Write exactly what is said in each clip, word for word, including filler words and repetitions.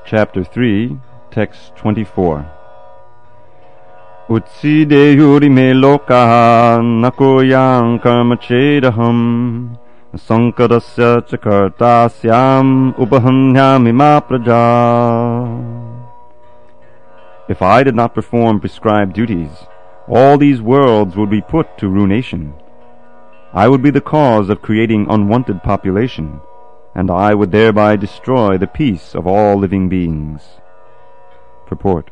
Chapter three, Text twenty-four. Utsideyuri me lokaha nakoyang karma chedaham sankarasya chakartasyam upahanyami ma praja. If I did not perform prescribed duties, all these worlds would be put to ruination. I would be the cause of creating unwanted population, and I would thereby destroy the peace of all living beings. Purport.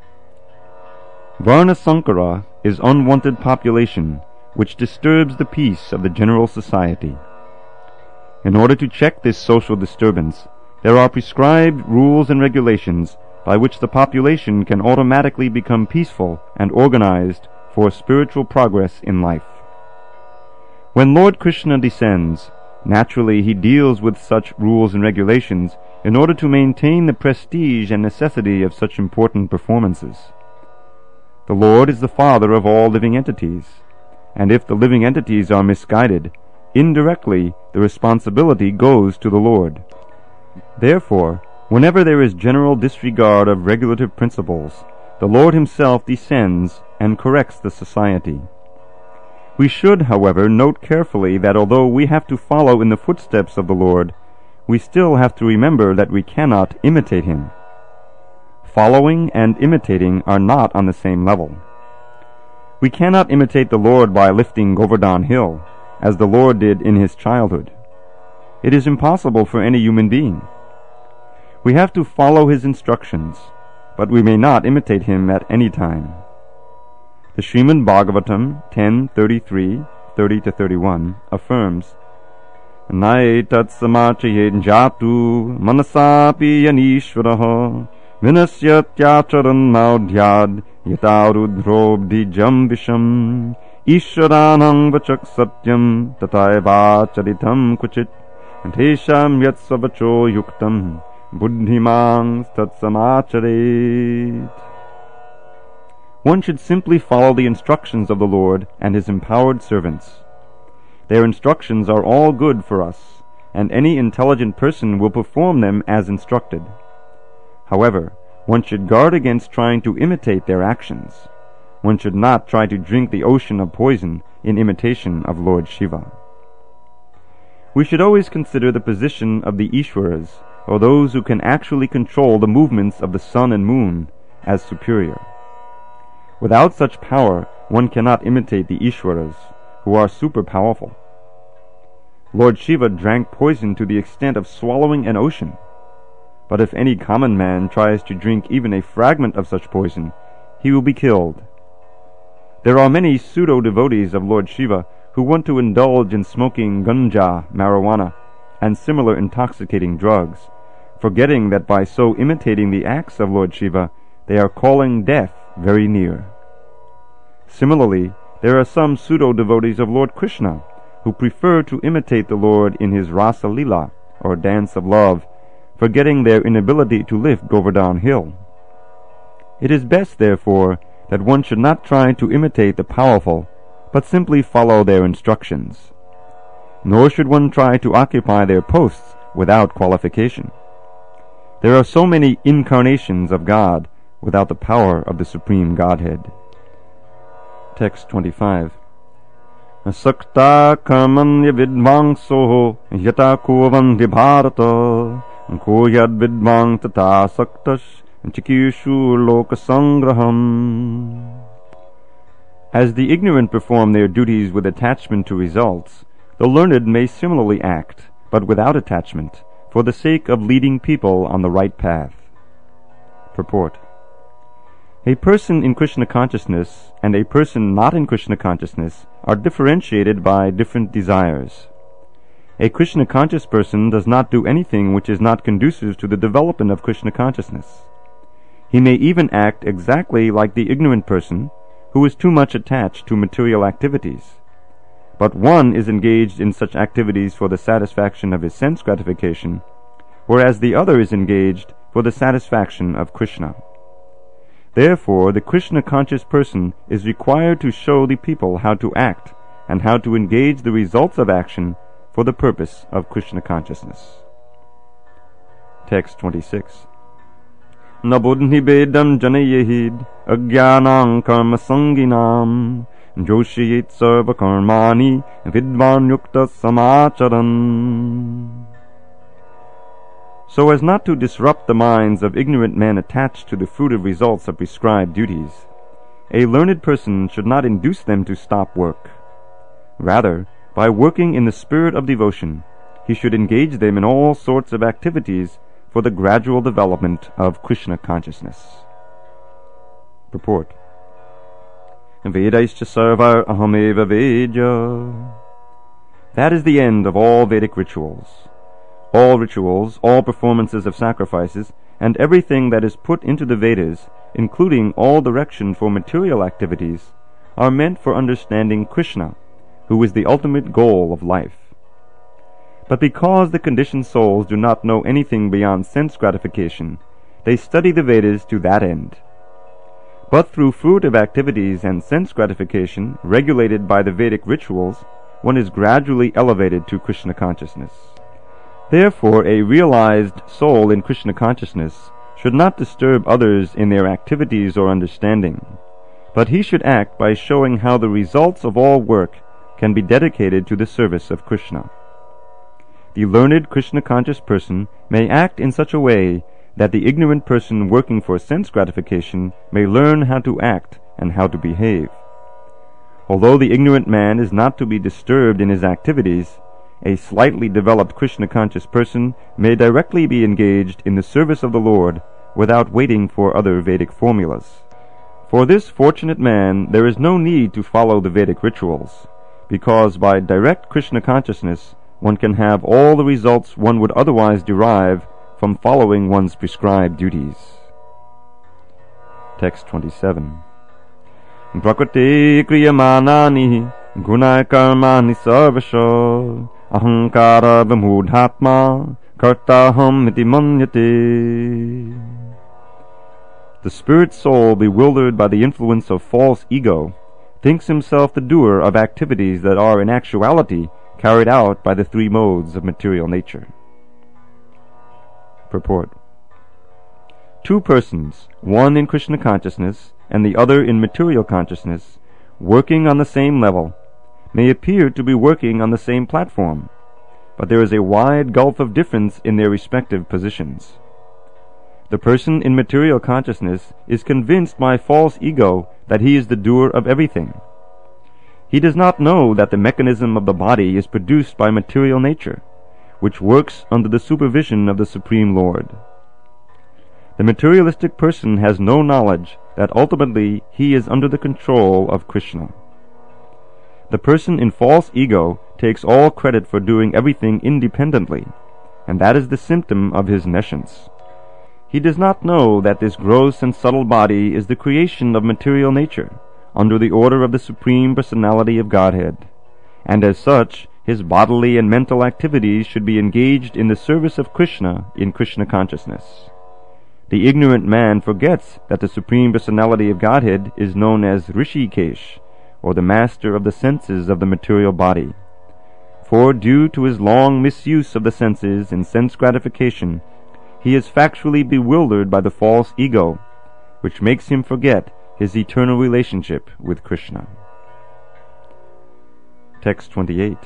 Varna Sankara is unwanted population which disturbs the peace of the general society. In order to check this social disturbance, there are prescribed rules and regulations by which the population can automatically become peaceful and organized for spiritual progress in life. When Lord Krishna descends, naturally he deals with such rules and regulations in order to maintain the prestige and necessity of such important performances. The Lord is the father of all living entities, and if the living entities are misguided, indirectly the responsibility goes to the Lord. Therefore, whenever there is general disregard of regulative principles, the Lord himself descends and corrects the society. We should, however, note carefully that although we have to follow in the footsteps of the Lord, we still have to remember that we cannot imitate him. Following and imitating are not on the same level. We cannot imitate the Lord by lifting Govardhan Hill, as the Lord did in his childhood. It is impossible for any human being. We have to follow his instructions, but we may not imitate him at any time. The Srimad Bhagavatam ten thirty-three, thirty to thirty-one affirms, Naitat samachayet jatu manasapi yanishvaraha vinasyatyacharan maudhyad yatarudhrobdijam visham ishwaranang vachak satyam tataiva charitam kuchit tesham yatsavacho yuktam buddhimang tatsamacharet. One should simply follow the instructions of the Lord and his empowered servants. Their instructions are all good for us, and any intelligent person will perform them as instructed. However, one should guard against trying to imitate their actions. One should not try to drink the ocean of poison in imitation of Lord Shiva. We should always consider the position of the Ishwaras, or those who can actually control the movements of the sun and moon, as superior. Without such power, one cannot imitate the Ishwaras, who are super powerful. Lord Shiva drank poison to the extent of swallowing an ocean. But if any common man tries to drink even a fragment of such poison, he will be killed. There are many pseudo-devotees of Lord Shiva who want to indulge in smoking ganja, marijuana, and similar intoxicating drugs, forgetting that by so imitating the acts of Lord Shiva, they are calling death very near. Similarly, there are some pseudo-devotees of Lord Krishna who prefer to imitate the Lord in his Rasa Lila, or dance of love, forgetting their inability to lift Govardhan Hill. It is best, therefore, that one should not try to imitate the powerful, but simply follow their instructions. Nor should one try to occupy their posts without qualification. There are so many incarnations of God without the power of the Supreme Godhead. Text twenty-five. Asakta karmanya vidvangso yata kuvanti bharata koyad vidvang tata saktas chikishu lokasangraham. As the ignorant perform their duties with attachment to results, the learned may similarly act, but without attachment, for the sake of leading people on the right path. Purport. A person in Krishna consciousness and a person not in Krishna consciousness are differentiated by different desires. A Krishna conscious person does not do anything which is not conducive to the development of Krishna consciousness. He may even act exactly like the ignorant person who is too much attached to material activities. But one is engaged in such activities for the satisfaction of his sense gratification, whereas the other is engaged for the satisfaction of Krishna. Therefore, the Krishna-conscious person is required to show the people how to act and how to engage the results of action for the purpose of Krishna consciousness. Text twenty-six. na buddhibedam janayehid ajnanam karma sanginam joshiyet sarva karmani vidvan yukta samacharan. So as not to disrupt the minds of ignorant men attached to the fruitive results of prescribed duties, a learned person should not induce them to stop work. Rather, by working in the spirit of devotion, he should engage them in all sorts of activities for the gradual development of Krishna consciousness. Purport. Vedaischa sarvar ahameva vedya. That is the end of all Vedic rituals. All rituals, all performances of sacrifices, and everything that is put into the Vedas, including all direction for material activities, are meant for understanding Krishna, who is the ultimate goal of life. But because the conditioned souls do not know anything beyond sense gratification, they study the Vedas to that end. But through fruitive activities and sense gratification regulated by the Vedic rituals, one is gradually elevated to Krishna consciousness. Therefore, a realized soul in Krishna consciousness should not disturb others in their activities or understanding, but he should act by showing how the results of all work can be dedicated to the service of Krishna. The learned Krishna-conscious person may act in such a way that the ignorant person working for sense gratification may learn how to act and how to behave. Although the ignorant man is not to be disturbed in his activities, a slightly developed Krishna-conscious person may directly be engaged in the service of the Lord without waiting for other Vedic formulas. For this fortunate man there is no need to follow the Vedic rituals, because by direct Krishna consciousness one can have all the results one would otherwise derive from following one's prescribed duties. Text twenty-seven. Prakriti kriyamanani gunai karmani sarvasho ahankara vimudhatma kartaham iti manyate. The spirit soul, bewildered by the influence of false ego, thinks himself the doer of activities that are in actuality carried out by the three modes of material nature. Purport. Two persons, one in Krishna consciousness and the other in material consciousness, working on the same level, may appear to be working on the same platform, but there is a wide gulf of difference in their respective positions. The person in material consciousness is convinced by false ego that he is the doer of everything. He does not know that the mechanism of the body is produced by material nature, which works under the supervision of the Supreme Lord. The materialistic person has no knowledge that ultimately he is under the control of Krishna. The person in false ego takes all credit for doing everything independently, and that is the symptom of his nescience. He does not know that this gross and subtle body is the creation of material nature, under the order of the Supreme Personality of Godhead, and as such, his bodily and mental activities should be engaged in the service of Krishna in Krishna consciousness. The ignorant man forgets that the Supreme Personality of Godhead is known as Rishikesh, or the master of the senses of the material body. For due to his long misuse of the senses in sense gratification, he is factually bewildered by the false ego, which makes him forget his eternal relationship with Krishna. Text twenty-eight.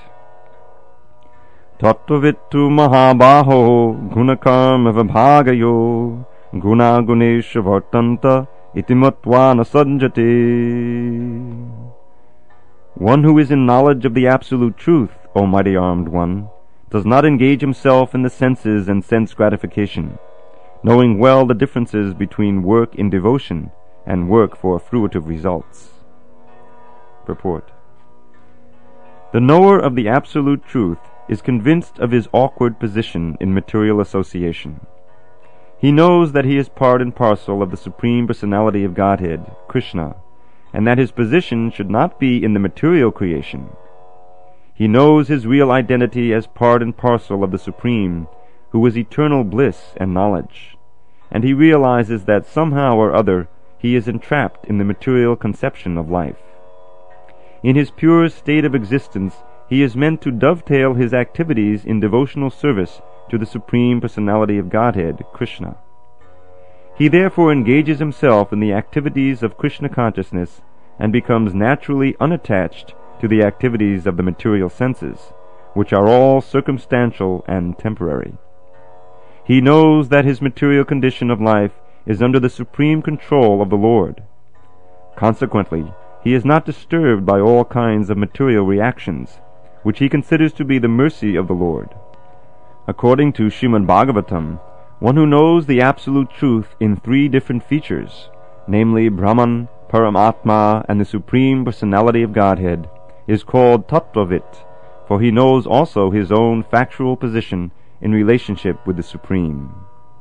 Tattvavittu mahabaho gunakarma vibhagayo guna gunesha vartanta iti matva na sanjate. One who is in knowledge of the absolute truth, O mighty armed one, does not engage himself in the senses and sense gratification, knowing well the differences between work in devotion and work for fruitive results. Purport. The knower of the absolute truth is convinced of his awkward position in material association. He knows that he is part and parcel of the Supreme Personality of Godhead, Krishna, and that his position should not be in the material creation. He knows his real identity as part and parcel of the Supreme, who is eternal bliss and knowledge, and he realizes that somehow or other he is entrapped in the material conception of life. In his pure state of existence, he is meant to dovetail his activities in devotional service to the Supreme Personality of Godhead, Krishna. He therefore engages himself in the activities of Krishna consciousness and becomes naturally unattached to the activities of the material senses, which are all circumstantial and temporary. He knows that his material condition of life is under the supreme control of the Lord. Consequently, he is not disturbed by all kinds of material reactions, which he considers to be the mercy of the Lord. According to Srimad Bhagavatam, one who knows the absolute truth in three different features, namely Brahman, Paramatma, and the Supreme Personality of Godhead, is called Tattvavit, for he knows also his own factual position in relationship with the Supreme.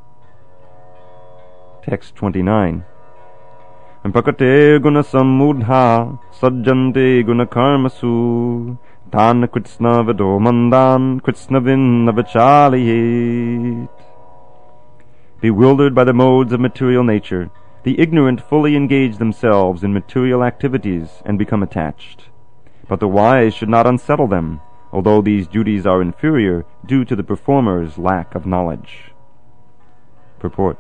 Text twenty-nine. Prakate guna sammudha sajjante guna karmasu tan kritsna vido mandan kritsna vinna vichalayet. Bewildered by the modes of material nature, the ignorant fully engage themselves in material activities and become attached. But the wise should not unsettle them, although these duties are inferior due to the performer's lack of knowledge. Purport.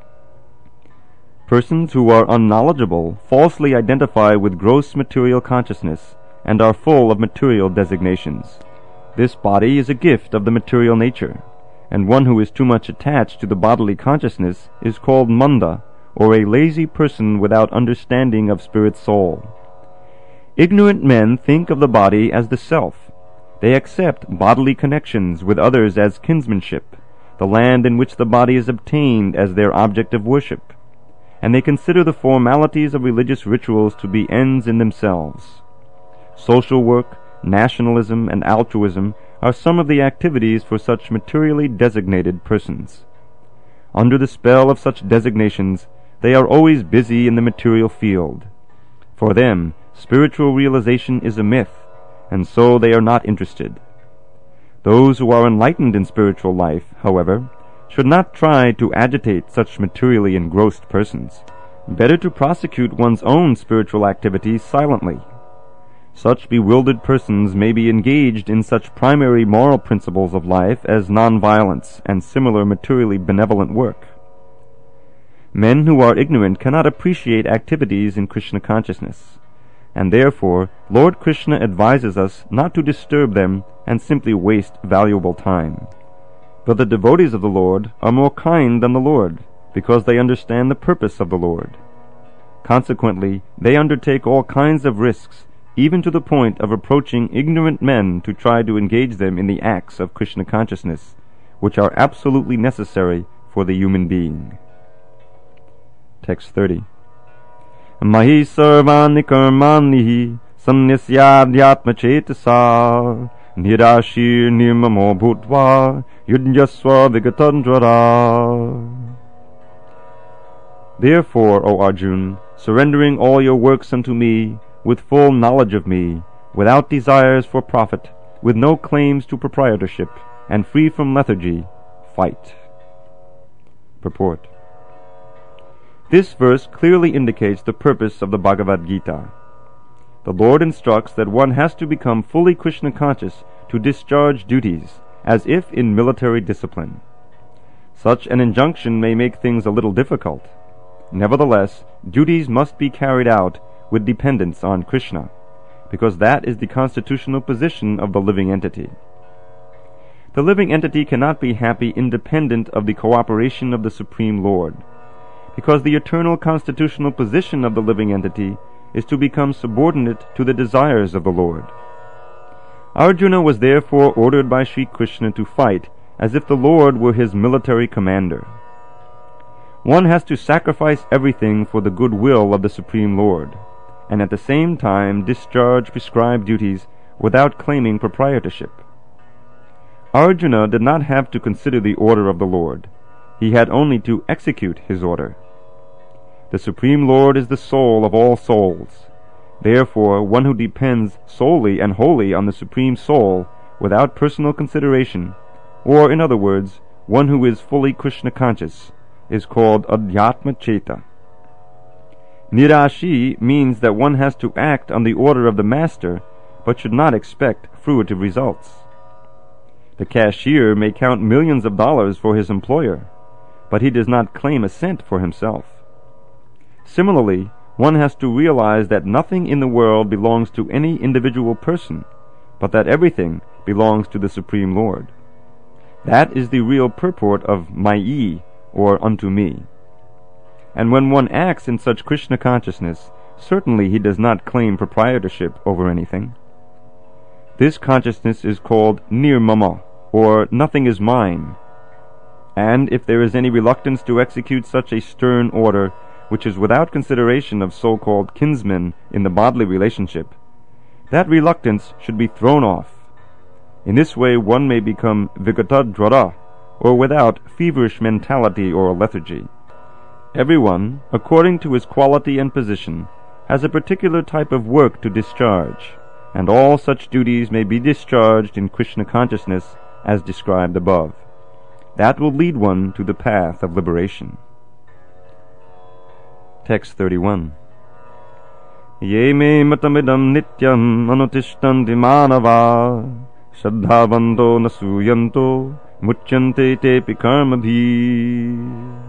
Persons who are unknowledgeable falsely identify with gross material consciousness and are full of material designations. This body is a gift of the material nature, and one who is too much attached to the bodily consciousness is called manda, or a lazy person without understanding of spirit soul. Ignorant men think of the body as the self. They accept bodily connections with others as kinsmanship, the land in which the body is obtained as their object of worship, and they consider the formalities of religious rituals to be ends in themselves. Social work, nationalism, and altruism are some of the activities for such materially designated persons. Under the spell of such designations, they are always busy in the material field. For them, spiritual realization is a myth, and so they are not interested. Those who are enlightened in spiritual life, however, should not try to agitate such materially engrossed persons. Better to prosecute one's own spiritual activities silently. Such bewildered persons may be engaged in such primary moral principles of life as nonviolence and similar materially benevolent work. Men who are ignorant cannot appreciate activities in Krishna consciousness, and therefore Lord Krishna advises us not to disturb them and simply waste valuable time. But the devotees of the Lord are more kind than the Lord, because they understand the purpose of the Lord. Consequently, they undertake all kinds of risks, even to the point of approaching ignorant men to try to engage them in the acts of Krishna consciousness, which are absolutely necessary for the human being. Text thirty. Mahi sarvani karmani sannyasyadyatma chetasa nirashir nirmamo bhutva yudhyasva vigatandrara. Therefore, O Arjun, surrendering all your works unto me, with full knowledge of me, without desires for profit, with no claims to proprietorship, and free from lethargy, fight. Purport. This verse clearly indicates the purpose of the Bhagavad Gita. The Lord instructs that one has to become fully Krishna conscious to discharge duties, as if in military discipline. Such an injunction may make things a little difficult. Nevertheless, duties must be carried out with dependence on Krishna, because that is the constitutional position of the living entity. The living entity cannot be happy independent of the cooperation of the Supreme Lord, because the eternal constitutional position of the living entity is to become subordinate to the desires of the Lord. Arjuna was therefore ordered by Sri Krishna to fight as if the Lord were his military commander. One has to sacrifice everything for the good will of the Supreme Lord, and at the same time discharge prescribed duties without claiming proprietorship. Arjuna did not have to consider the order of the Lord. He had only to execute his order. The Supreme Lord is the soul of all souls. Therefore, one who depends solely and wholly on the Supreme Soul without personal consideration, or in other words, one who is fully Krishna conscious, is called Adhyatma Cheta. Nirashi means that one has to act on the order of the master, but should not expect fruitive results. The cashier may count millions of dollars for his employer, but he does not claim assent for himself. Similarly, one has to realize that nothing in the world belongs to any individual person, but that everything belongs to the Supreme Lord. That is the real purport of Mayi, or unto me. And when one acts in such Krishna consciousness, certainly he does not claim proprietorship over anything. This consciousness is called nirmama, or nothing is mine. And if there is any reluctance to execute such a stern order, which is without consideration of so-called kinsmen in the bodily relationship, that reluctance should be thrown off. In this way one may become vigatadvara, or without feverish mentality or lethargy. Everyone, according to his quality and position, has a particular type of work to discharge, and all such duties may be discharged in Krishna consciousness as described above. That will lead one to the path of liberation. Text thirty-one. Ye me matamidam nityam anutishtanti manava shraddhavanto nasuyanto muchyante tepi karmabhi.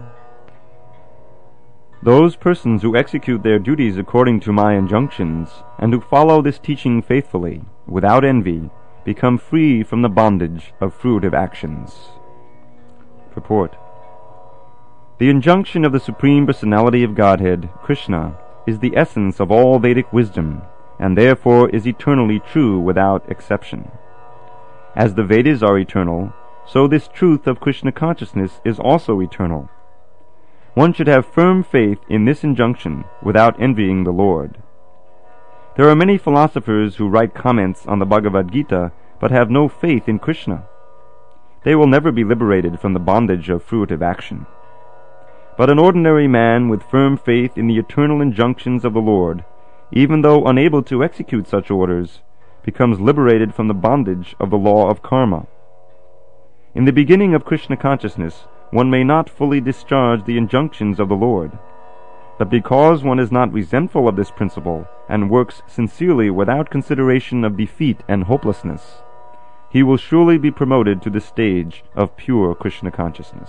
Those persons who execute their duties according to my injunctions, and who follow this teaching faithfully, without envy, become free from the bondage of fruitive actions. Purport. The injunction of the Supreme Personality of Godhead, Krishna, is the essence of all Vedic wisdom, and therefore is eternally true without exception. As the Vedas are eternal, so this truth of Krishna consciousness is also eternal. One should have firm faith in this injunction without envying the Lord. There are many philosophers who write comments on the Bhagavad Gita but have no faith in Krishna. They will never be liberated from the bondage of fruitive action. But an ordinary man with firm faith in the eternal injunctions of the Lord, even though unable to execute such orders, becomes liberated from the bondage of the law of karma. In the beginning of Krishna consciousness, one may not fully discharge the injunctions of the Lord, but because one is not resentful of this principle and works sincerely without consideration of defeat and hopelessness, he will surely be promoted to the stage of pure Krishna consciousness.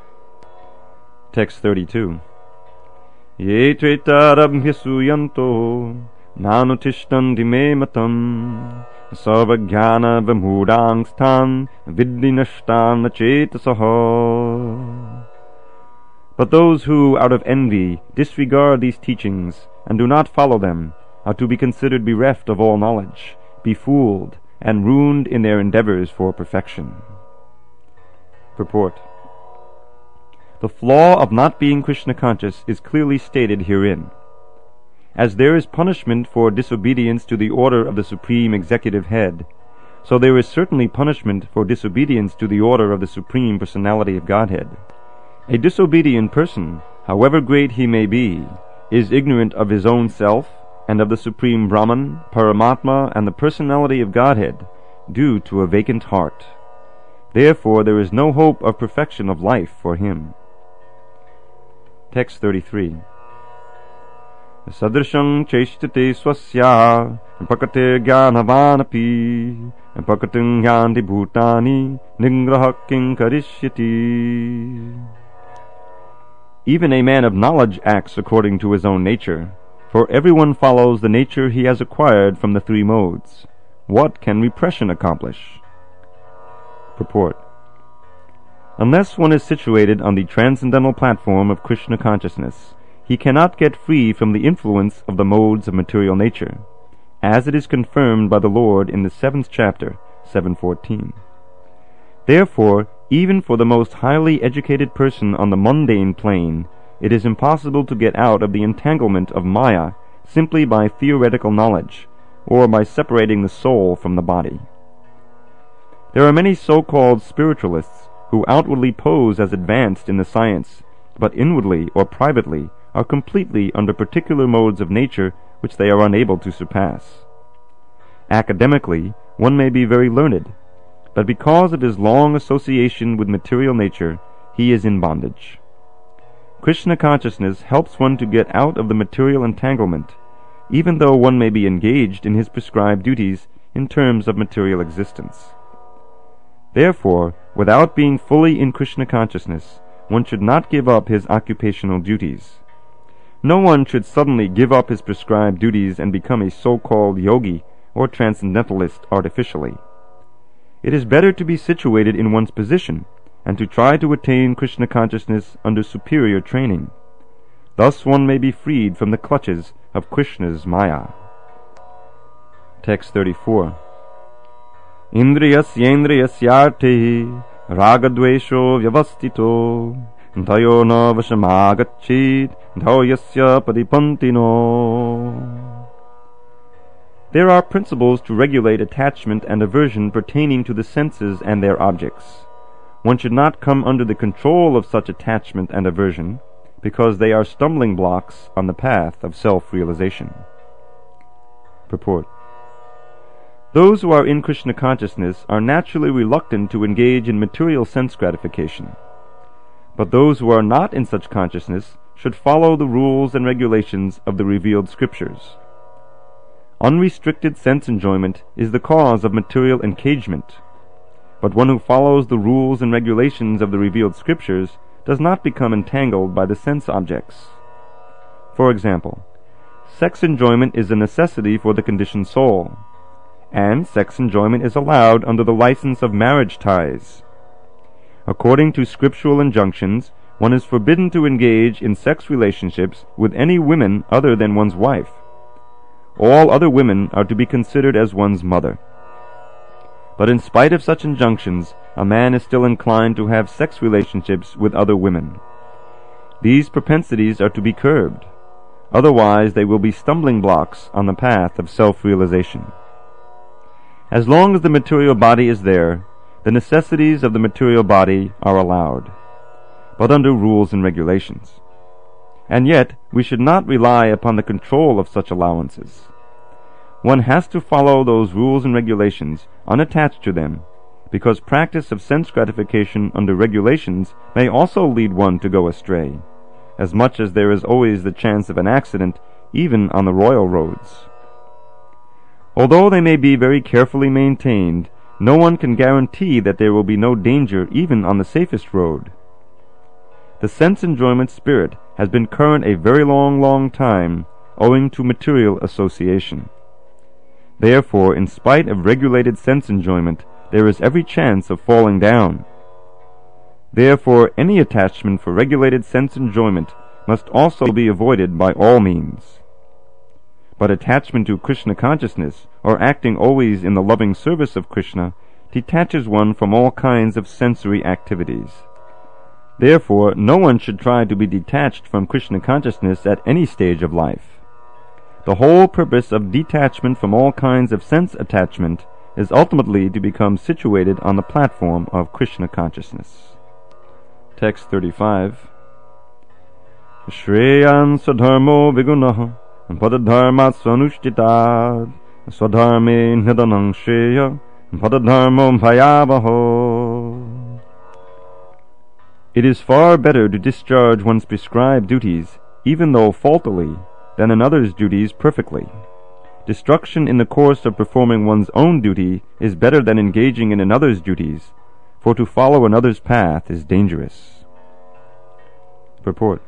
Text thirty-two. Ye tretarabhyasuyanto nanutishtanti me matam sarvajnana vimhudangstan viddinashtan chetasaha. But those who, out of envy, disregard these teachings and do not follow them are to be considered bereft of all knowledge, befooled, and ruined in their endeavors for perfection. Purport. The flaw of not being Krishna conscious is clearly stated herein. As there is punishment for disobedience to the order of the Supreme Executive Head, so there is certainly punishment for disobedience to the order of the Supreme Personality of Godhead. A disobedient person, however great he may be, is ignorant of his own self and of the Supreme Brahman, Paramatma, and the Personality of Godhead, due to a vacant heart. Therefore there is no hope of perfection of life for him. Text thirty-three. Sadrisham cheshtate swasya pakate jnanavanapi pakating yanti bhutani nigraha king karishyati. Even a man of knowledge acts according to his own nature, for everyone follows the nature he has acquired from the three modes. What can repression accomplish? Purport. Unless one is situated on the transcendental platform of Krishna consciousness, he cannot get free from the influence of the modes of material nature, as it is confirmed by the Lord in the seventh chapter, seven fourteen. Therefore, even for the most highly educated person on the mundane plane, it is impossible to get out of the entanglement of Maya simply by theoretical knowledge, or by separating the soul from the body. There are many so-called spiritualists who outwardly pose as advanced in the science, but inwardly or privately are completely under particular modes of nature which they are unable to surpass. Academically, one may be very learned, but because of his long association with material nature, he is in bondage. Krishna consciousness helps one to get out of the material entanglement, even though one may be engaged in his prescribed duties in terms of material existence. Therefore, without being fully in Krishna consciousness, one should not give up his occupational duties. No one should suddenly give up his prescribed duties and become a so-called yogi or transcendentalist artificially. It is better to be situated in one's position and to try to attain Krishna consciousness under superior training. Thus one may be freed from the clutches of Krishna's Maya. Text thirty-four. Indriyasyendriyasyartehi ragadvesho vyavastito dhayo na vashamagachit dhaoyasya padipantino. There are principles to regulate attachment and aversion pertaining to the senses and their objects. One should not come under the control of such attachment and aversion, because they are stumbling blocks on the path of self-realization. Purport. Those who are in Krishna consciousness are naturally reluctant to engage in material sense gratification. But those who are not in such consciousness should follow the rules and regulations of the revealed scriptures. Unrestricted sense enjoyment is the cause of material engagement, but one who follows the rules and regulations of the revealed scriptures does not become entangled by the sense objects. For example, sex enjoyment is a necessity for the conditioned soul, and sex enjoyment is allowed under the license of marriage ties. According to scriptural injunctions, one is forbidden to engage in sex relationships with any women other than one's wife. All other women are to be considered as one's mother. But in spite of such injunctions, a man is still inclined to have sex relationships with other women. These propensities are to be curbed. Otherwise, they will be stumbling blocks on the path of self-realization. As long as the material body is there, the necessities of the material body are allowed, but under rules and regulations. And yet, we should not rely upon the control of such allowances. One has to follow those rules and regulations unattached to them, because practice of sense gratification under regulations may also lead one to go astray, as much as there is always the chance of an accident even on the royal roads. Although they may be very carefully maintained, no one can guarantee that there will be no danger even on the safest road. The sense enjoyment spirit has been current a very long, long time, owing to material association. Therefore, in spite of regulated sense enjoyment, there is every chance of falling down. Therefore, any attachment for regulated sense enjoyment must also be avoided by all means. But attachment to Krishna consciousness, or acting always in the loving service of Krishna, detaches one from all kinds of sensory activities. Therefore, no one should try to be detached from Krishna consciousness at any stage of life. The whole purpose of detachment from all kinds of sense attachment is ultimately to become situated on the platform of Krishna consciousness. Text thirty-five. Shreyan swadharmo vigunaha padadharmat swanushtitad swadharme nidanang shreya padadharmo bhayavaho. It is far better to discharge one's prescribed duties, even though faultily, than another's duties perfectly. Destruction in the course of performing one's own duty is better than engaging in another's duties, for to follow another's path is dangerous. Purport.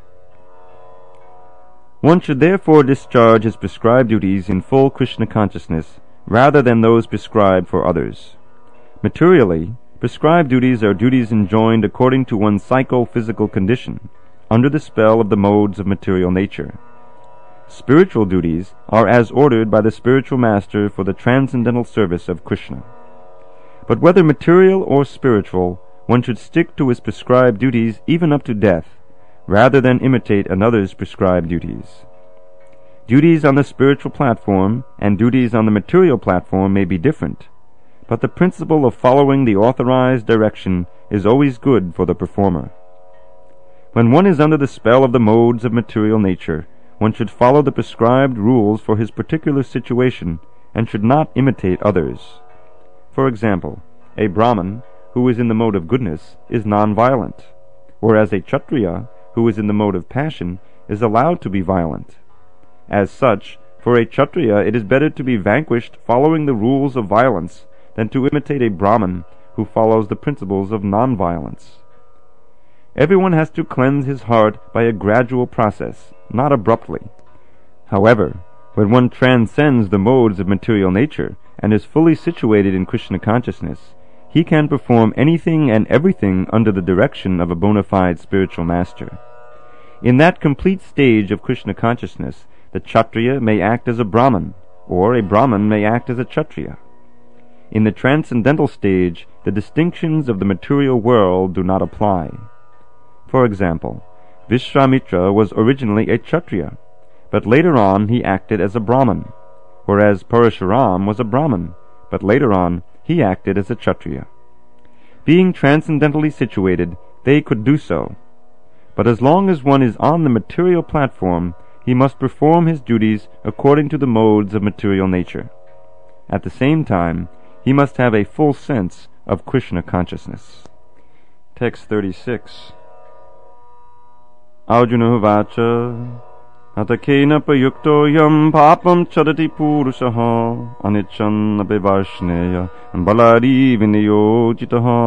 One should therefore discharge his prescribed duties in full Krishna consciousness, rather than those prescribed for others. Materially, prescribed duties are duties enjoined according to one's psycho-physical condition, under the spell of the modes of material nature. Spiritual duties are as ordered by the spiritual master for the transcendental service of Krishna. But whether material or spiritual, one should stick to his prescribed duties even up to death, rather than imitate another's prescribed duties. Duties on the spiritual platform and duties on the material platform may be different, but the principle of following the authorized direction is always good for the performer. When one is under the spell of the modes of material nature, one should follow the prescribed rules for his particular situation and should not imitate others. For example, a Brahmin who is in the mode of goodness is non-violent, whereas a Kshatriya who is in the mode of passion is allowed to be violent. As such, for a Kshatriya it is better to be vanquished following the rules of violence than to imitate a Brahmin who follows the principles of non-violence. Everyone has to cleanse his heart by a gradual process, not abruptly. However, when one transcends the modes of material nature and is fully situated in Krishna consciousness, he can perform anything and everything under the direction of a bona fide spiritual master. In that complete stage of Krishna consciousness, the Kshatriya may act as a Brahman, or a Brahman may act as a Kshatriya. In the transcendental stage, the distinctions of the material world do not apply. For example, Vishwamitra was originally a Kshatriya, but later on he acted as a Brahman, whereas Parashuram was a Brahman, but later on he acted as a Kshatriya. Being transcendentally situated, they could do so. But as long as one is on the material platform, he must perform his duties according to the modes of material nature. At the same time, he must have a full sense of Krishna consciousness. Text thirty-six. Arjuna Vacha Atakena payukto yam papam chadati purushaha anichan apivarsneya balari vinayojitaha.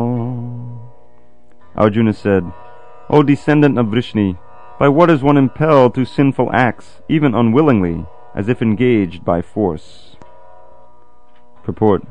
Arjuna said, O descendant of Vrishni, by what is one impelled to sinful acts, even unwillingly, as if engaged by force? Purport.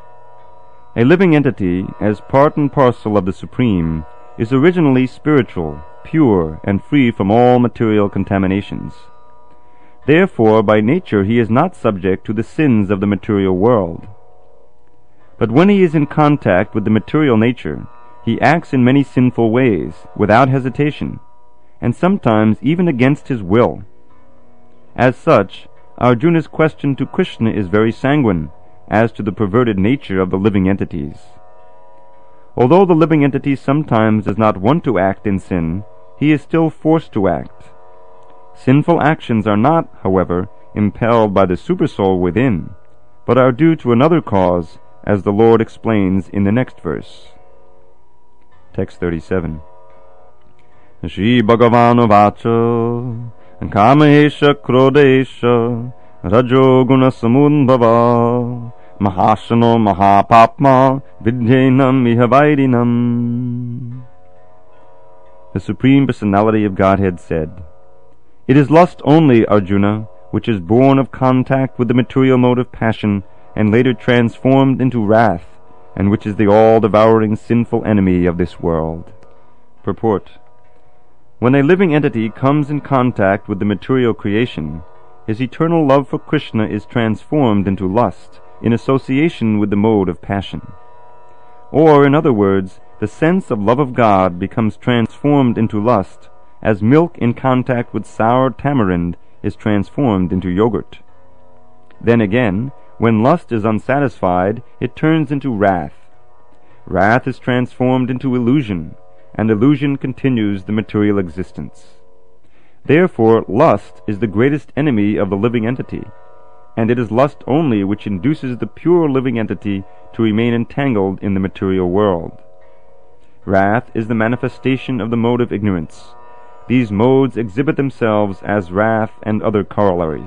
A living entity, as part and parcel of the Supreme, is originally spiritual, pure, and free from all material contaminations. Therefore, by nature he is not subject to the sins of the material world. But when he is in contact with the material nature, he acts in many sinful ways, without hesitation, and sometimes even against his will. As such, Arjuna's question to Krishna is very sanguine as to the perverted nature of the living entities. Although the living entity sometimes does not want to act in sin, he is still forced to act. Sinful actions are not, however, impelled by the supersoul within, but are due to another cause, as the Lord explains in the next verse. Text thirty-seven. Shri Bhagavan Vacha Kamesha Krodesha Rajo Guna Samudbhava Mahashano Mahapapma Vidyenam Ihavairinam. The Supreme Personality of Godhead said, It is lust only, Arjuna, which is born of contact with the material mode of passion and later transformed into wrath, and which is the all-devouring sinful enemy of this world. Purport. When a living entity comes in contact with the material creation, his eternal love for Krishna is transformed into lust in association with the mode of passion. Or, in other words, the sense of love of God becomes transformed into lust, as milk in contact with sour tamarind is transformed into yogurt. Then again, when lust is unsatisfied, it turns into wrath. Wrath is transformed into illusion, and illusion continues the material existence. Therefore, lust is the greatest enemy of the living entity, and it is lust only which induces the pure living entity to remain entangled in the material world. Wrath is the manifestation of the mode of ignorance. These modes exhibit themselves as wrath and other corollaries.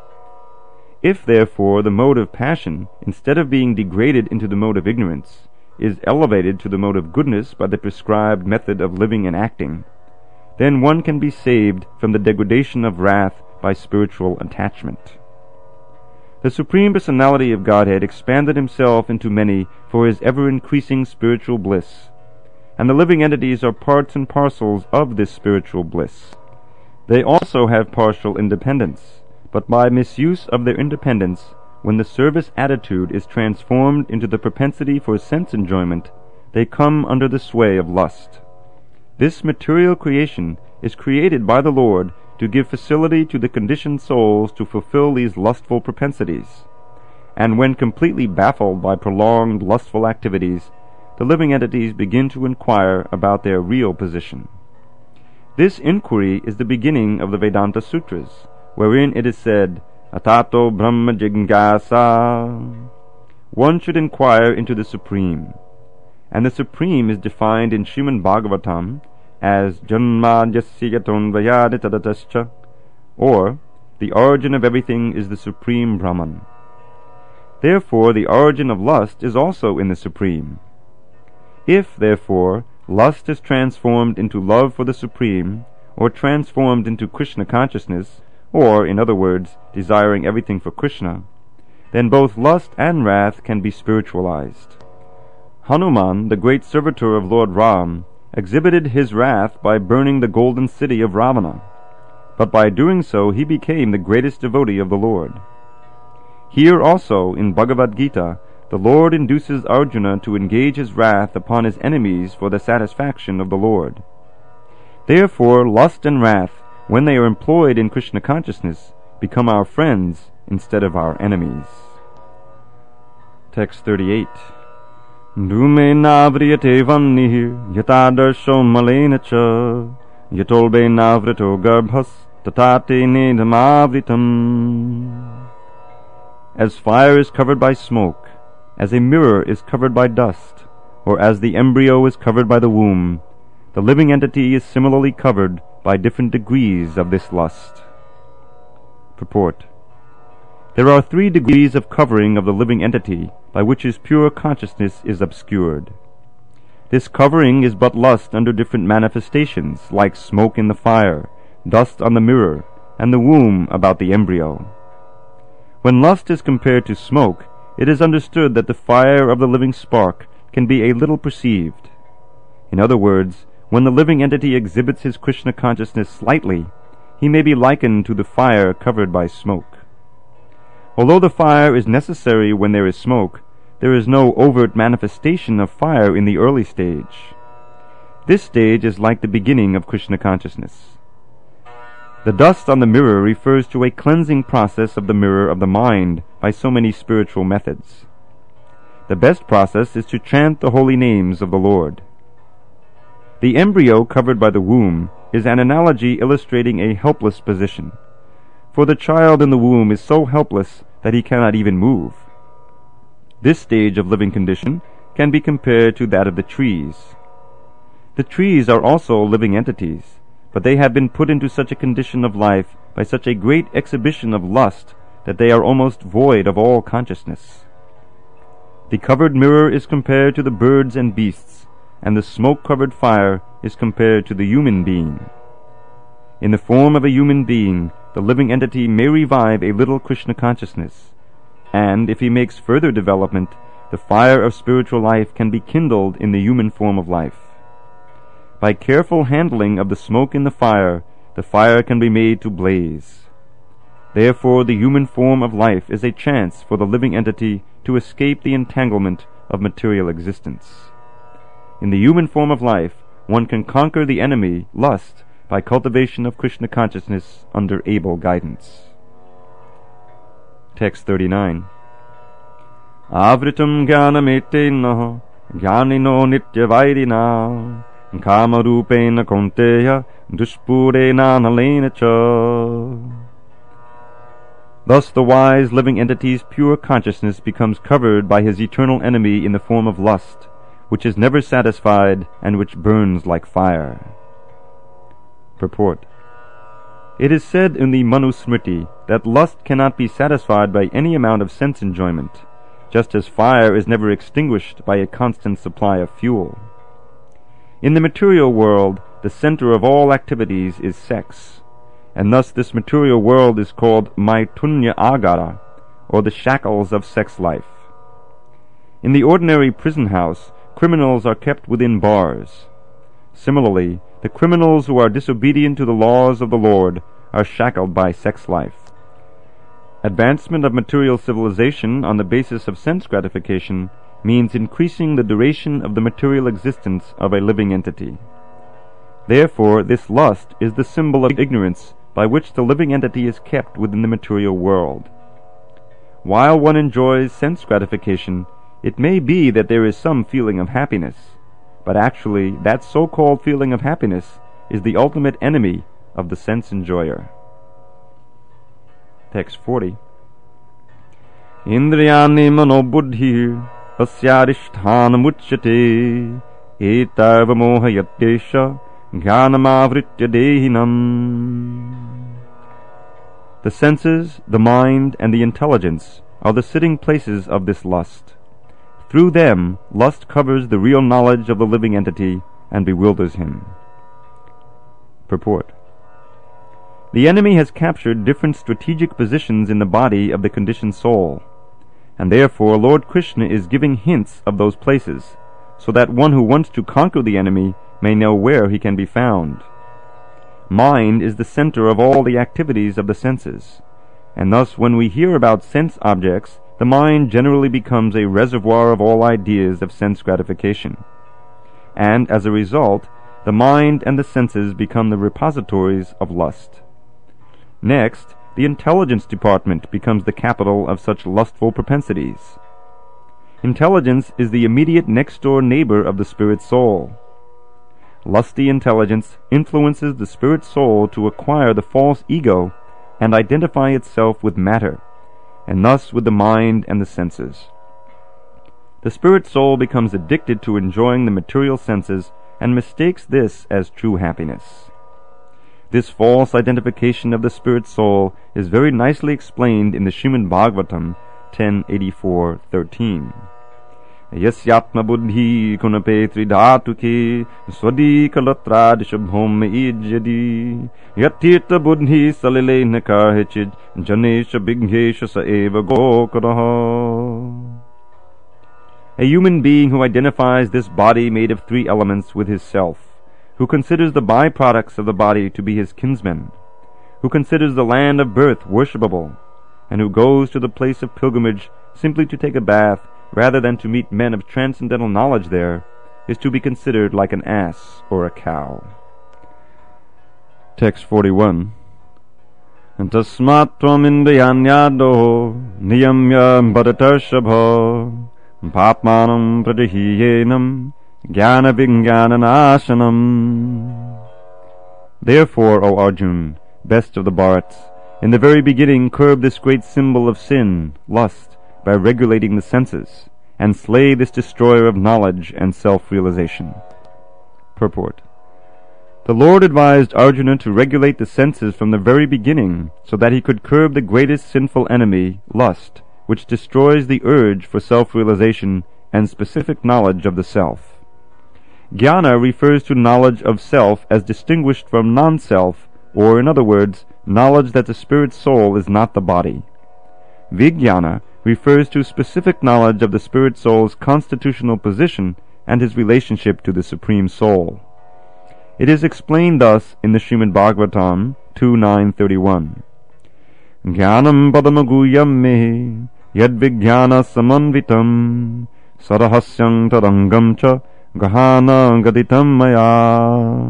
If, therefore, the mode of passion, instead of being degraded into the mode of ignorance, is elevated to the mode of goodness by the prescribed method of living and acting, then one can be saved from the degradation of wrath by spiritual attachment. The Supreme Personality of Godhead expanded himself into many for his ever-increasing spiritual bliss, and the living entities are parts and parcels of this spiritual bliss. They also have partial independence, but by misuse of their independence, when the service attitude is transformed into the propensity for sense enjoyment, they come under the sway of lust. This material creation is created by the Lord to give facility to the conditioned souls to fulfill these lustful propensities, and when completely baffled by prolonged lustful activities, the living entities begin to inquire about their real position. This inquiry is the beginning of the Vedanta Sutras, wherein it is said, Atato Brahma Jignasa. One should inquire into the Supreme, and the Supreme is defined in Srimad Bhagavatam as Janmadhyasya Yatonvayadi Tadatascha, or the origin of everything is the Supreme Brahman. Therefore the origin of lust is also in the Supreme. If, therefore, lust is transformed into love for the Supreme, or transformed into Krishna consciousness, or, in other words, desiring everything for Krishna, then both lust and wrath can be spiritualized. Hanuman, the great servitor of Lord Ram, exhibited his wrath by burning the golden city of Ravana, but by doing so he became the greatest devotee of the Lord. Here also, in Bhagavad Gita, the Lord induces Arjuna to engage his wrath upon his enemies for the satisfaction of the Lord. Therefore, lust and wrath, when they are employed in Krishna consciousness, become our friends instead of our enemies. Text thirty-eight. Dhume navriyate vannihir yatadarsho malena cha yatolbe navrito garbhas tatate nedamavritam. As fire is covered by smoke, as a mirror is covered by dust, or as the embryo is covered by the womb, the living entity is similarly covered by different degrees of this lust. Purport. There are three degrees of covering of the living entity by which his pure consciousness is obscured. This covering is but lust under different manifestations, like smoke in the fire, dust on the mirror, and the womb about the embryo. When lust is compared to smoke, it is understood that the fire of the living spark can be a little perceived. In other words, when the living entity exhibits his Krishna consciousness slightly, he may be likened to the fire covered by smoke. Although the fire is necessary when there is smoke, there is no overt manifestation of fire in the early stage. This stage is like the beginning of Krishna consciousness. The dust on the mirror refers to a cleansing process of the mirror of the mind by so many spiritual methods. The best process is to chant the holy names of the Lord. The embryo covered by the womb is an analogy illustrating a helpless position, for the child in the womb is so helpless that he cannot even move. This stage of living condition can be compared to that of the trees. The trees are also living entities, but they have been put into such a condition of life by such a great exhibition of lust that they are almost void of all consciousness. The covered mirror is compared to the birds and beasts, and the smoke-covered fire is compared to the human being. In the form of a human being, the living entity may revive a little Krishna consciousness, and if he makes further development, the fire of spiritual life can be kindled in the human form of life. By careful handling of the smoke in the fire, the fire can be made to blaze. Therefore, the human form of life is a chance for the living entity to escape the entanglement of material existence. In the human form of life, one can conquer the enemy, lust, by cultivation of Krishna consciousness under able guidance. Text thirty-nine. Avritam jnanametena jnanino nityavairina kamarupena konteya duspurena nalena cha. Thus the wise living entity's pure consciousness becomes covered by his eternal enemy in the form of lust, which is never satisfied and which burns like fire. Purport. It is said in the Manusmriti that lust cannot be satisfied by any amount of sense enjoyment, just as fire is never extinguished by a constant supply of fuel. In the material world, the center of all activities is sex, and thus this material world is called Maitunya Agara, or the shackles of sex life. In the ordinary prison house, criminals are kept within bars. Similarly, the criminals who are disobedient to the laws of the Lord are shackled by sex life. Advancement of material civilization on the basis of sense gratification means increasing the duration of the material existence of a living entity. Therefore, this lust is the symbol of ignorance by which the living entity is kept within the material world. While one enjoys sense gratification, it may be that there is some feeling of happiness, but actually that so-called feeling of happiness is the ultimate enemy of the sense enjoyer. Text forty. Indriyani manobuddhir asyarishthanam etarva mohayatyesha jnanamavritya dehinam. The senses, the mind, and the intelligence are the sitting places of this lust. Through them, lust covers the real knowledge of the living entity and bewilders him. Purport. The enemy has captured different strategic positions in the body of the conditioned soul, and therefore Lord Krishna is giving hints of those places, so that one who wants to conquer the enemy may know where he can be found. Mind is the center of all the activities of the senses, and thus when we hear about sense objects, the mind generally becomes a reservoir of all ideas of sense gratification. And as a result, the mind and the senses become the repositories of lust. Next, the intelligence department becomes the capital of such lustful propensities. Intelligence is the immediate next-door neighbor of the spirit soul. Lusty intelligence influences the spirit soul to acquire the false ego and identify itself with matter, and thus with the mind and the senses. The spirit soul becomes addicted to enjoying the material senses and mistakes this as true happiness. This false identification of the spirit soul is very nicely explained in the Srimad Bhagavatam ten eighty-four thirteen. Yasyatma buddhi kunape tridhatuke swadikalatrādishabhom ijyadi yatirta buddhi salile nakahechid janesha bignesha saeva gokaraha. A human being who identifies this body made of three elements with his self, who considers the byproducts of the body to be his kinsmen, who considers the land of birth worshipable, and who goes to the place of pilgrimage simply to take a bath rather than to meet men of transcendental knowledge there, is to be considered like an ass or a cow. Text forty-one. Tasmat tvam indriyanyado niyamya bharatashabha papmanam pradihiyenam jnana vijnananasanam. Therefore, O Arjun, best of the Bharats, in the very beginning curb this great symbol of sin, lust, by regulating the senses, and slay this destroyer of knowledge and self-realization. Purport. The Lord advised Arjuna to regulate the senses from the very beginning, so that he could curb the greatest sinful enemy, lust, which destroys the urge for self-realization and specific knowledge of the self. Jnana refers to knowledge of self as distinguished from non-self, or in other words, knowledge that the spirit soul is not the body. Vijnana refers to specific knowledge of the spirit soul's constitutional position and his relationship to the Supreme Soul. It is explained thus in the Srimad Bhagavatam two nine thirty-one. Jnanam padamaguyam me yad vijnana samanvitam sarahasyam tarangam cha gahana gaditam maya.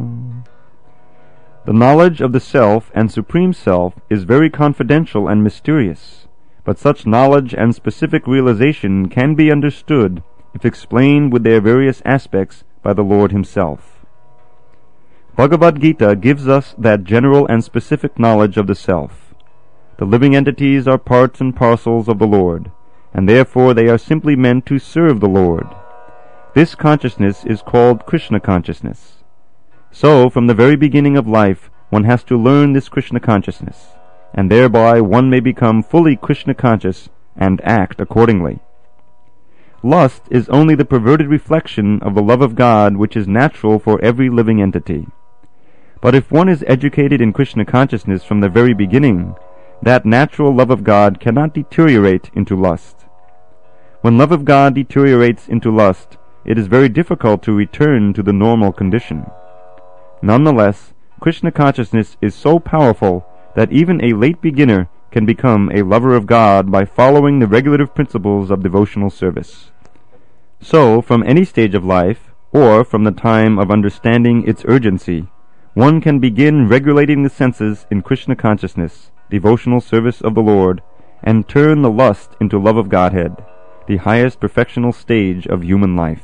The knowledge of the self and Supreme Self is very confidential and mysterious, but such knowledge and specific realization can be understood if explained with their various aspects by the Lord Himself. Bhagavad Gita gives us that general and specific knowledge of the self. The living entities are parts and parcels of the Lord, and therefore they are simply meant to serve the Lord. This consciousness is called Krishna consciousness. So, from the very beginning of life, one has to learn this Krishna consciousness, and thereby one may become fully Krishna conscious and act accordingly. Lust is only the perverted reflection of the love of God which is natural for every living entity. But if one is educated in Krishna consciousness from the very beginning, that natural love of God cannot deteriorate into lust. When love of God deteriorates into lust, it is very difficult to return to the normal condition. Nonetheless, Krishna consciousness is so powerful that even a late beginner can become a lover of God by following the regulative principles of devotional service. So, from any stage of life, or from the time of understanding its urgency, one can begin regulating the senses in Krishna consciousness, devotional service of the Lord, and turn the lust into love of Godhead, the highest perfectional stage of human life.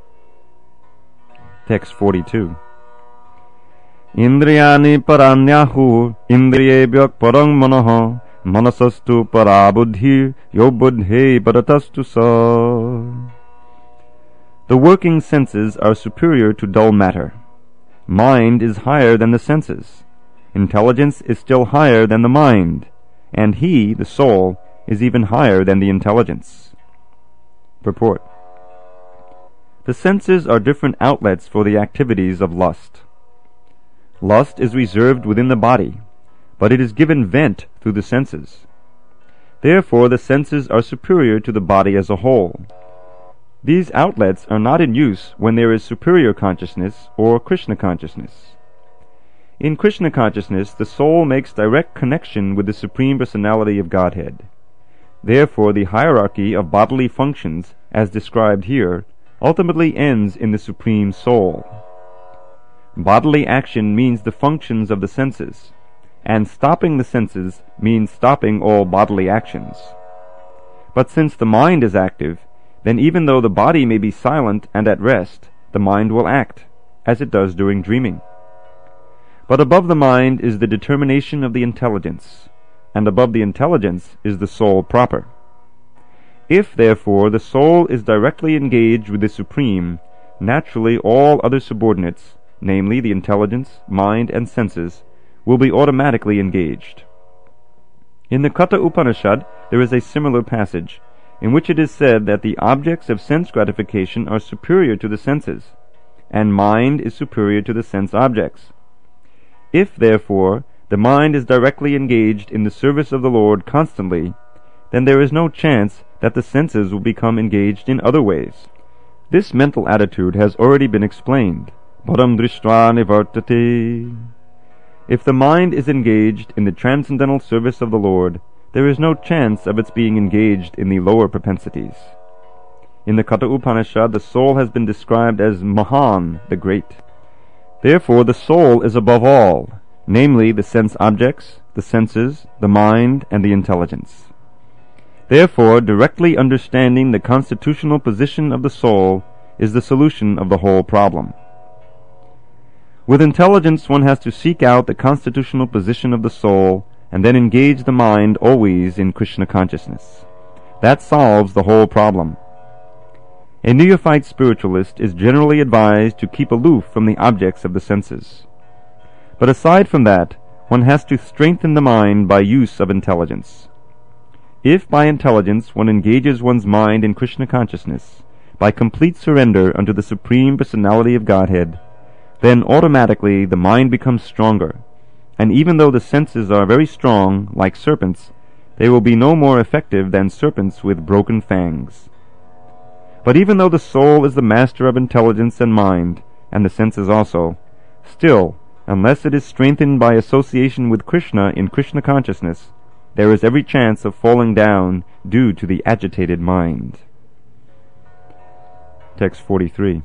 Text forty-two. Indriyani paranyahu indriyebhyak parang manaha manasastu parabuddhi yo buddhe paratastu sa. The working senses are superior to dull matter. Mind is higher than the senses. Intelligence is still higher than the mind, and he, the soul, is even higher than the intelligence. Purport. The senses are different outlets for the activities of lust. Lust is reserved within the body, but it is given vent through the senses. Therefore, the senses are superior to the body as a whole. These outlets are not in use when there is superior consciousness or Krishna consciousness. In Krishna consciousness, the soul makes direct connection with the Supreme Personality of Godhead. Therefore, the hierarchy of bodily functions, as described here, ultimately ends in the Supreme Soul. Bodily action means the functions of the senses, and stopping the senses means stopping all bodily actions. But since the mind is active, then even though the body may be silent and at rest, the mind will act, as it does during dreaming. But above the mind is the determination of the intelligence, and above the intelligence is the soul proper. If, therefore, the soul is directly engaged with the Supreme, naturally all other subordinates, namely the intelligence, mind, and senses, will be automatically engaged. In the Katha Upanishad there is a similar passage, in which it is said that the objects of sense gratification are superior to the senses, and mind is superior to the sense objects. If, therefore, the mind is directly engaged in the service of the Lord constantly, then there is no chance that the senses will become engaged in other ways. This mental attitude has already been explained. Param drishtva nivartate. If the mind is engaged in the transcendental service of the Lord, there is no chance of its being engaged in the lower propensities. In the Katha Upanishad, the soul has been described as Mahan, the great. Therefore, the soul is above all, namely the sense objects, the senses, the mind, and the intelligence. Therefore, directly understanding the constitutional position of the soul is the solution of the whole problem. With intelligence, one has to seek out the constitutional position of the soul and then engage the mind always in Krishna consciousness. That solves the whole problem. A neophyte spiritualist is generally advised to keep aloof from the objects of the senses. But aside from that, one has to strengthen the mind by use of intelligence. If by intelligence one engages one's mind in Krishna consciousness, by complete surrender unto the Supreme Personality of Godhead, then automatically the mind becomes stronger, and even though the senses are very strong, like serpents, they will be no more effective than serpents with broken fangs. But even though the soul is the master of intelligence and mind, and the senses also, still, unless it is strengthened by association with Krishna in Krishna consciousness, there is every chance of falling down due to the agitated mind. Text forty-three.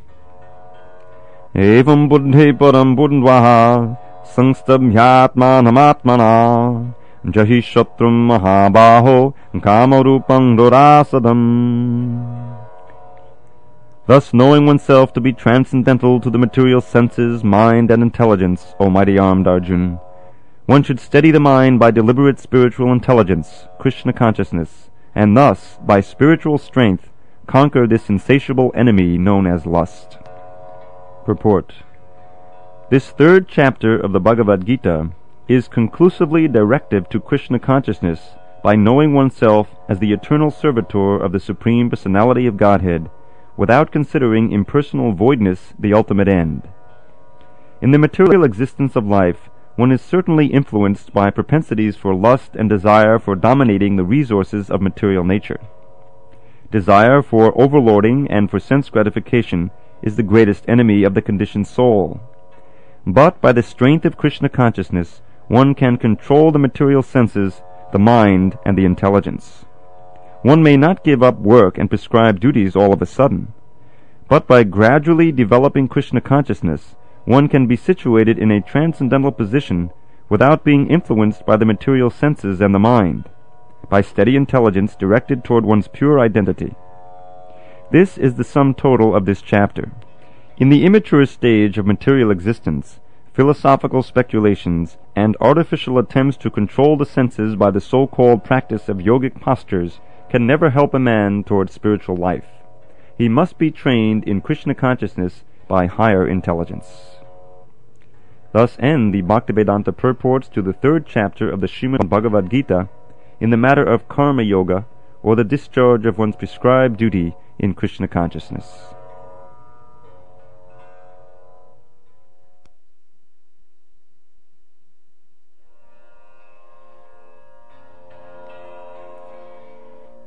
Evam buddhi param buddhvaha sangstabhyatmanamatmana jahi shatrum mahabaho kamarupang dorasadam. Thus, knowing oneself to be transcendental to the material senses, mind, and intelligence, O mighty-armed Arjun, one should steady the mind by deliberate spiritual intelligence, Krishna consciousness, and thus, by spiritual strength, conquer this insatiable enemy known as lust. Purport. This third chapter of the Bhagavad Gita is conclusively directive to Krishna consciousness by knowing oneself as the eternal servitor of the Supreme Personality of Godhead, without considering impersonal voidness the ultimate end. In the material existence of life, one is certainly influenced by propensities for lust and desire for dominating the resources of material nature. Desire for overlording and for sense gratification is the greatest enemy of the conditioned soul. But by the strength of Krishna consciousness, one can control the material senses, the mind, and the intelligence. One may not give up work and prescribed duties all of a sudden, but by gradually developing Krishna consciousness, one can be situated in a transcendental position without being influenced by the material senses and the mind, by steady intelligence directed toward one's pure identity. This is the sum total of this chapter. In the immature stage of material existence, philosophical speculations and artificial attempts to control the senses by the so-called practice of yogic postures can never help a man toward spiritual life. He must be trained in Krishna consciousness by higher intelligence. Thus end the Bhaktivedanta purports to the third chapter of the Srimad Bhagavad Gita in the matter of karma yoga, or the discharge of one's prescribed duty in Krishna consciousness.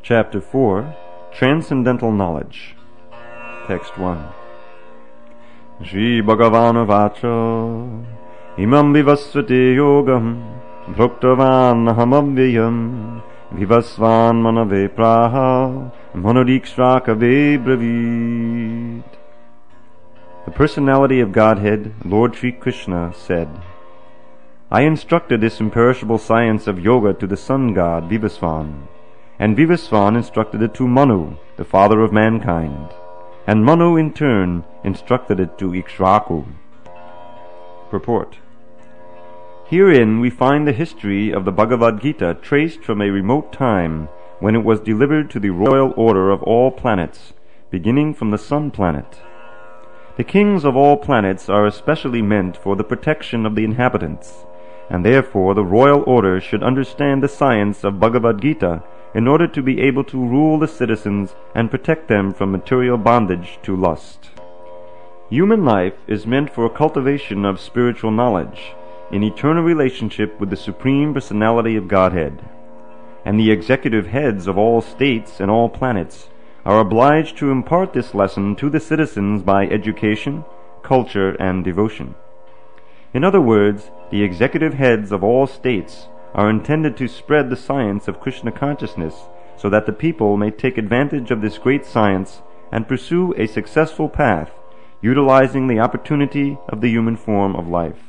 Chapter four. Transcendental Knowledge. Text one. Shri Bhagavan Vacha Imam Vivasvati Yogam Bhuktavan Ahamavyayam Vivasvan Manave Praha Monodikshrakave Bravid. The Personality of Godhead, Lord Sri Krishna, said, I instructed this imperishable science of yoga to the sun god Vivasvan, and Vivasvan instructed it to Manu, the father of mankind, and Manu in turn instructed it to Ikshvaku. Purport. Herein we find the history of the Bhagavad Gita traced from a remote time when it was delivered to the royal order of all planets, beginning from the sun planet. The kings of all planets are especially meant for the protection of the inhabitants, and therefore the royal order should understand the science of Bhagavad Gita in order to be able to rule the citizens and protect them from material bondage to lust. Human life is meant for cultivation of spiritual knowledge, in eternal relationship with the Supreme Personality of Godhead, and the executive heads of all states and all planets are obliged to impart this lesson to the citizens by education, culture, and devotion. In other words, the executive heads of all states are intended to spread the science of Krishna consciousness so that the people may take advantage of this great science and pursue a successful path, utilizing the opportunity of the human form of life.